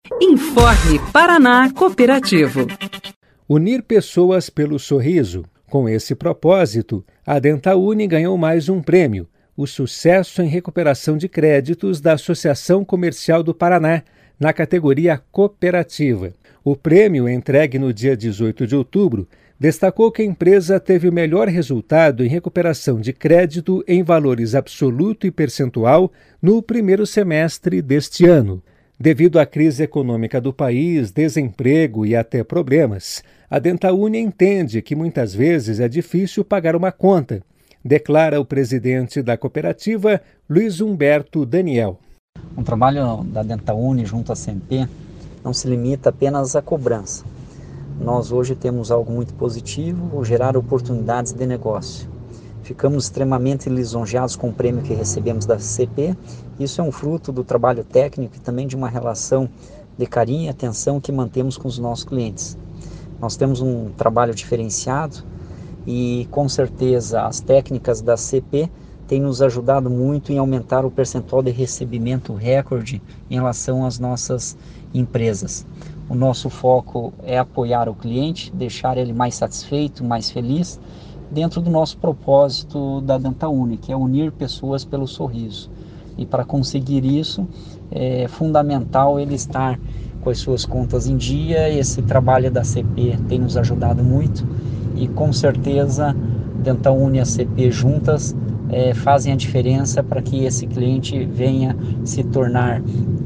Informe Paraná Cooperativo. Unir pessoas pelo sorriso. Com esse propósito, a Dentauni ganhou mais um prêmio, o Sucesso em Recuperação de Créditos da Associação Comercial do Paraná, na categoria Cooperativa. O prêmio, entregue no dia 18 de outubro, destacou que a empresa teve o melhor resultado em recuperação de crédito em valores absoluto e percentual no primeiro semestre deste ano. Devido à crise econômica do país, desemprego e até problemas, a Dentauni entende que muitas vezes é difícil pagar uma conta, declara o presidente da cooperativa, Luiz Humberto Daniel. O trabalho da Dentauni junto à CMP não se limita apenas à cobrança. Nós hoje temos algo muito positivo, gerar oportunidades de negócio. Ficamos extremamente lisonjeados com o prêmio que recebemos da CP. Isso é um fruto do trabalho técnico e também de uma relação de carinho e atenção que mantemos com os nossos clientes. Nós temos um trabalho diferenciado e, com certeza, as técnicas da CP têm nos ajudado muito em aumentar o percentual de recebimento recorde em relação às nossas empresas. O nosso foco é apoiar o cliente, deixar ele mais satisfeito, mais feliz, dentro do nosso propósito da Dentauni, que é unir pessoas pelo sorriso. E para conseguir isso, é fundamental ele estar com as suas contas em dia. Esse trabalho da CP tem nos ajudado muito e, com certeza, Dentauni e a CP juntas fazem a diferença para que esse cliente venha se tornar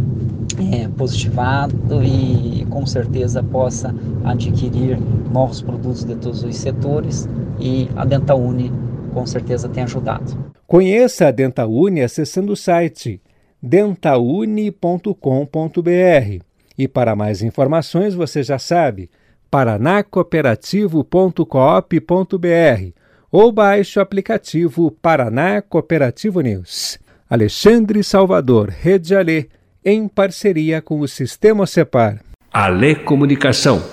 positivado e com certeza possa adquirir novos produtos de todos os setores, e a Dentauni com certeza tem ajudado. Conheça a Dentauni acessando o site dentauni.com.br e para mais informações você já sabe, paranacooperativo.coop.br ou baixe o aplicativo Paraná Cooperativo News. Alexandre Salvador, Rede Alê, em parceria com o Sistema Cepar. Alê Comunicação.